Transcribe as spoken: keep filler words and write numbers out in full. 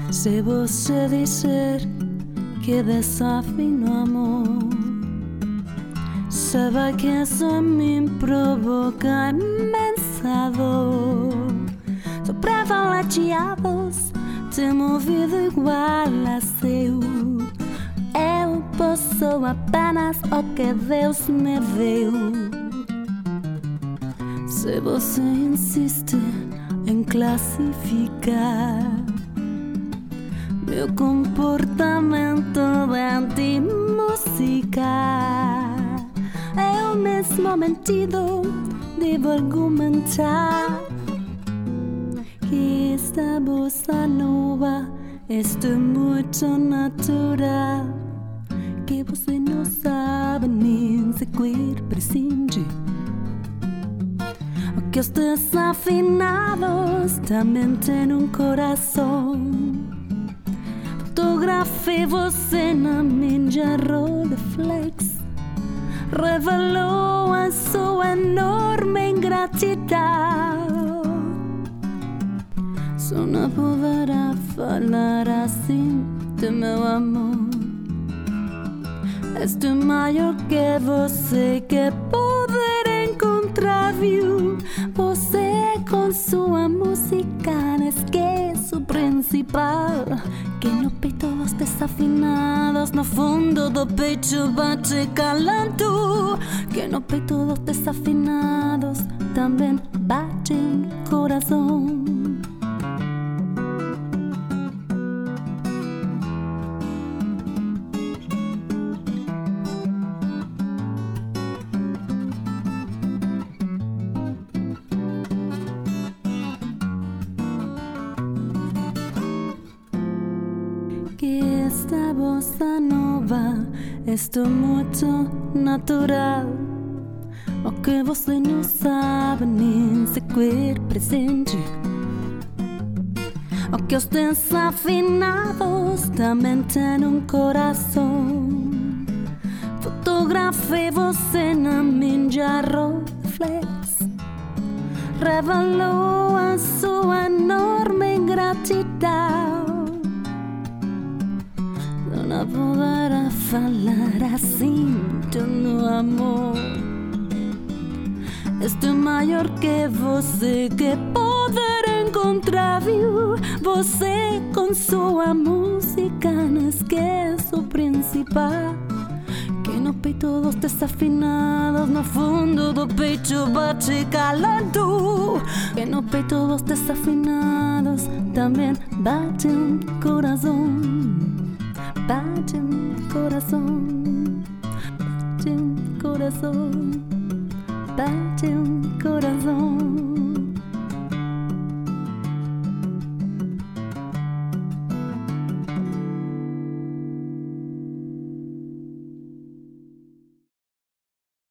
Se você disser que desafino amor, saiba que eso me provoca imensa dor. Sou privilegiados, temo vida igual a seu. Eu posso apenas o que Deus me deu. Se você insiste em classificar meu comportamento de música, eu mesmo mentido devo argumentar que esta bossa nova é muito natural, que você não sabe nem sequer presente. Que os desafinados também têm um coração. Fotografei você na minha Rolleiflex, revelou a sua enorme ingratidão. Só não poderá falar assim de meu amor. Estou maior que você, que poder encontrar, viu? Você com sua música esquece o principal, que no peito os desafinados, no fundo do peito bate calando, que no peito dos desafinados também bate um coração. Que esta bossa nova é muito natural, o que você não sabe nem sequer presente. O que os desafinados também têm um coração. Fotografei você na minha Rolleiflex, revelou a sua enorme ingratidão. Não poderá falar assim do meu amor. Estou maior que você, que poder encontrar, viu? Você com sua música não esquece o principal, que no peito dos desafinados, no fundo do peito bate calando, que no peito dos desafinados também bate um coração. Bate um coração, bate um coração, bate um coração.